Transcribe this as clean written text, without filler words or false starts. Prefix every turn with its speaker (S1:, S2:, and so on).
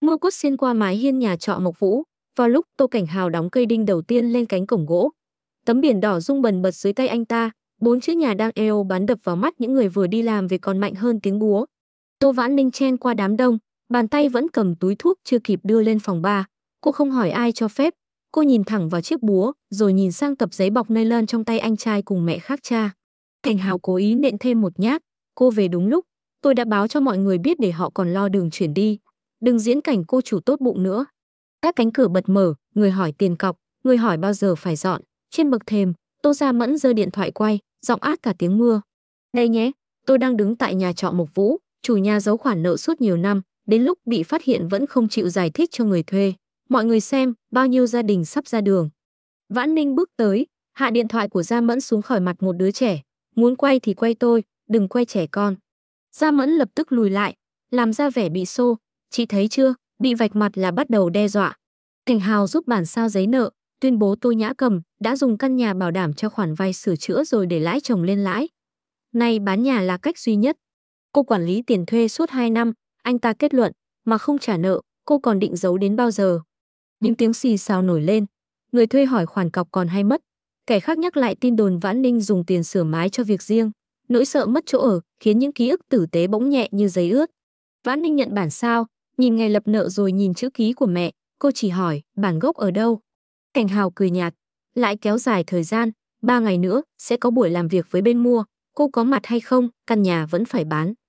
S1: Mưa cốt xuyên qua mái hiên nhà trọ Mộc Vũ, vào lúc Tô Cảnh Hào đóng cây đinh đầu tiên lên cánh cổng gỗ. Tấm biển đỏ rung bần bật dưới tay anh ta, 4 chữ nhà đang eo bắn đập vào mắt những người vừa đi làm về còn mạnh hơn tiếng búa. Tô Vãn Ninh chen qua đám đông, bàn tay vẫn cầm túi thuốc chưa kịp đưa lên phòng ba. Cô không hỏi ai cho phép, cô nhìn thẳng vào chiếc búa, rồi nhìn sang tập giấy bọc nylon trong tay anh trai cùng mẹ khác cha. Cảnh Hào cố ý nện thêm một nhát, cô về đúng lúc, tôi đã báo cho mọi người biết để họ còn lo đường chuyển đi. Đừng diễn cảnh cô chủ tốt bụng nữa. Các cánh cửa bật mở, người hỏi tiền cọc, người hỏi bao giờ phải dọn. Trên bậc thềm, Tô Gia Mẫn giơ điện thoại quay, giọng át cả tiếng mưa. Đây nhé, tôi đang đứng tại nhà trọ Mộc Vũ, chủ nhà giấu khoản nợ suốt nhiều năm, đến lúc bị phát hiện vẫn không chịu giải thích cho người thuê. Mọi người xem, bao nhiêu gia đình sắp ra đường. Vãn Ninh bước tới, hạ điện thoại của Gia Mẫn xuống khỏi mặt một đứa trẻ. Muốn quay thì quay tôi, đừng quay trẻ con. Gia Mẫn lập tức lùi lại, làm ra vẻ bị xô. Chị thấy chưa, bị vạch mặt là bắt đầu đe dọa. Cảnh Hào giúp bản sao giấy nợ, tuyên bố Tô Nhã Cầm đã dùng căn nhà bảo đảm cho khoản vay sửa chữa rồi để lãi chồng lên lãi. Nay bán nhà là cách duy nhất. Cô quản lý tiền thuê suốt 2 năm, anh ta kết luận, mà không trả nợ, cô còn định giấu đến bao giờ. Những tiếng xì xào nổi lên, người thuê hỏi khoản cọc còn hay mất. Kẻ khác nhắc lại tin đồn Vãn Ninh dùng tiền sửa mái cho việc riêng. Nỗi sợ mất chỗ ở khiến những ký ức tử tế bỗng nhẹ như giấy ướt. Vãn Ninh nhận bản sao, nhìn ngày lập nợ rồi nhìn chữ ký của mẹ, cô chỉ hỏi bản gốc ở đâu. Cảnh Hào cười nhạt, lại kéo dài thời gian, 3 ngày nữa sẽ có buổi làm việc với bên mua, cô có mặt hay không, căn nhà vẫn phải bán.